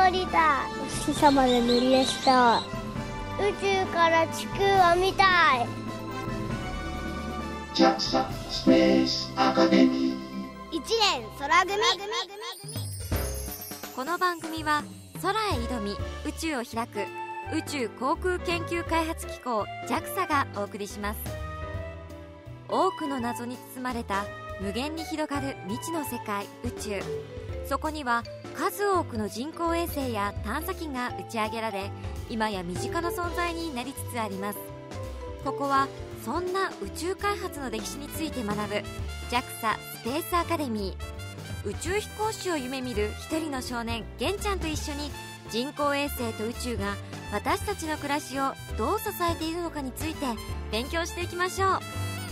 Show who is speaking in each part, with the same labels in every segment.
Speaker 1: 乗りたい。お月様で乗り出したい。宇宙から地球を見たい。
Speaker 2: JAXA スペースアカデミー
Speaker 1: 1年空組。
Speaker 3: この番組は空へ挑み宇宙を開く宇宙航空研究開発機構 JAXA がお送りします。多くの謎に包まれた無限に広がる未知の世界宇宙。そこには数多くの人工衛星や探査機が打ち上げられ、今や身近な存在になりつつあります。ここはそんな宇宙開発の歴史について学ぶ JAXA スペースアカデミー。宇宙飛行士を夢見る一人の少年玄ちゃんと一緒に、人工衛星と宇宙が私たちの暮らしをどう支えているのかについて勉強していきましょう。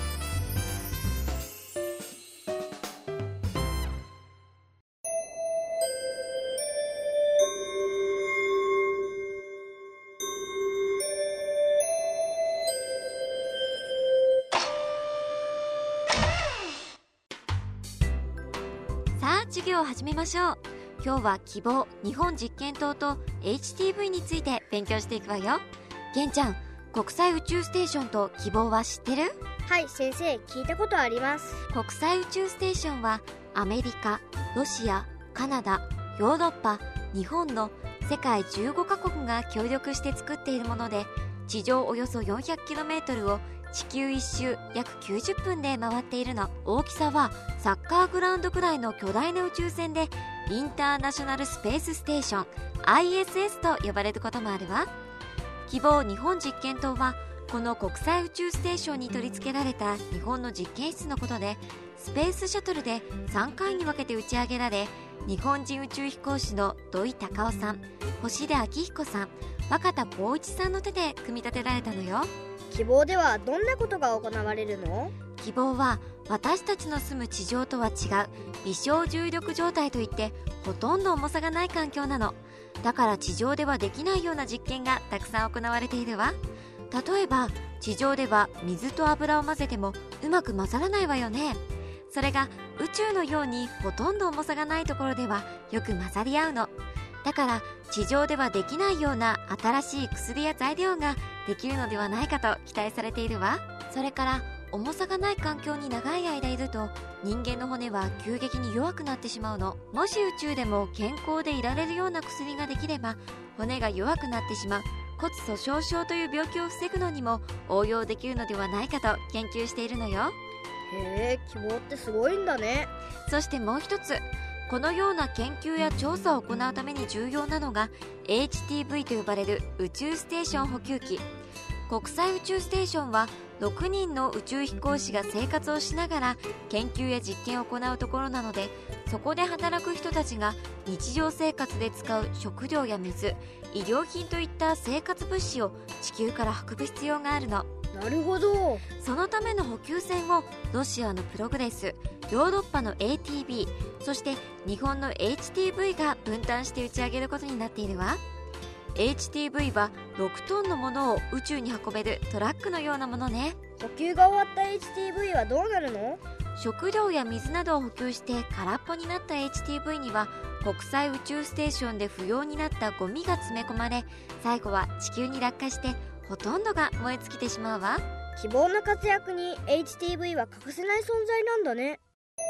Speaker 3: さあ授業を始めましょう。今日は希望、日本実験棟と HTV について勉強していくわよ。玄ちゃん、国際宇宙ステーションと希望は知ってる？
Speaker 1: はい先生、聞いたことあります。
Speaker 3: 国際宇宙ステーションはアメリカ、ロシア、カナダ、ヨーロッパ、日本の世界15カ国が協力して作っているもので、地上およそ 400km を地球一周約90分で回っているの。大きさはサッカーグラウンドくらいの巨大な宇宙船で、インターナショナルスペースステーション ISS と呼ばれることもあるわ。希望日本実験棟はこの国際宇宙ステーションに取り付けられた日本の実験室のことで、スペースシャトルで3回に分けて打ち上げられ、日本人宇宙飛行士の土井隆夫さん、星出彰彦さん、若田光一さんの手で組み立てられたのよ。
Speaker 1: 希望ではどんなことが行われるの？
Speaker 3: 希望は私たちの住む地上とは違う微小重力状態といって、ほとんど重さがない環境なの。だから地上ではできないような実験がたくさん行われているわ。例えば地上では水と油を混ぜてもうまく混ざらないわよね。それが宇宙のようにほとんど重さがないところではよく混ざり合うの。だから地上ではできないような新しい薬や材料ができるのではないかと期待されているわ。それから重さがない環境に長い間いると、人間の骨は急激に弱くなってしまうの。もし宇宙でも健康でいられるような薬ができれば、骨が弱くなってしまう骨粗しょう症という病気を防ぐのにも応用できるのではないかと研究しているのよ。
Speaker 1: へえ、希望ってすごいんだね。
Speaker 3: そしてもう一つ、このような研究や調査を行うために重要なのが HTV と呼ばれる宇宙ステーション補給機。国際宇宙ステーションは6人の宇宙飛行士が生活をしながら研究や実験を行うところなので、そこで働く人たちが日常生活で使う食料や水、医療品といった生活物資を地球から運ぶ必要があるの。
Speaker 1: なるほど。
Speaker 3: そのための補給船をロシアのプログレス、ヨーロッパの ATB、そして日本の HTV が分担して打ち上げることになっているわ。HTV は6トンのものを宇宙に運べるトラックのようなものね。
Speaker 1: 補給が終わった HTV はどうなるの？
Speaker 3: 食料や水などを補給して空っぽになった HTV には、国際宇宙ステーションで不要になったゴミが詰め込まれ、最後は地球に落下してほとんどが燃え尽きてしまうわ。
Speaker 1: 希望の活躍に HTV は欠かせない存在なんだね。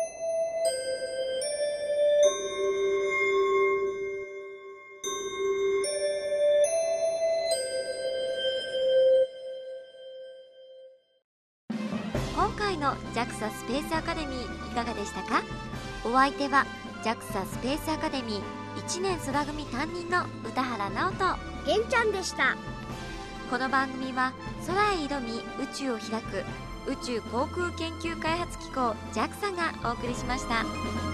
Speaker 3: 今回の JAXA スペースアカデミーいかがでしたか？お相手は JAXA スペースアカデミー1年空組担任の歌原直人、
Speaker 1: 玄ちゃんでした。
Speaker 3: この番組は空へ挑み宇宙を開く宇宙航空研究開発機構 JAXA がお送りしました。